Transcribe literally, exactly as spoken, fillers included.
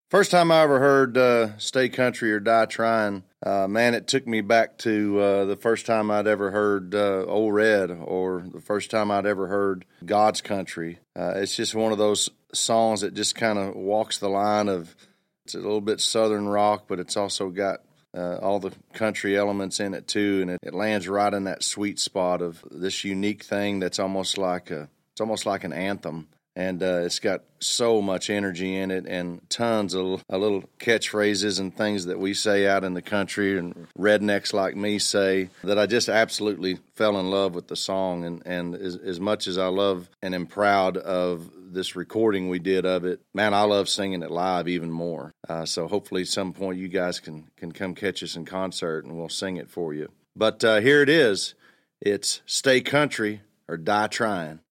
First time I ever heard uh, Stay Country or Die Trying, uh, man, it took me back to uh, the first time I'd ever heard uh, Old Red, or the first time I'd ever heard God's Country. Uh, it's just one of those songs that just kind of walks the line of, it's a little bit Southern rock, but it's also got uh, all the country elements in it too, and it, it lands right in that sweet spot of this unique thing that's almost like a, it's almost like an anthem. And uh, it's got so much energy in it, and tons of uh, little catchphrases and things that we say out in the country and rednecks like me say, that I just absolutely fell in love with the song. And, and as, as much as I love and am proud of this recording we did of it, man, I love singing it live even more. Uh, so hopefully at some point you guys can, can come catch us in concert and we'll sing it for you. But uh, here it is. It's Stay Country or Die Trying.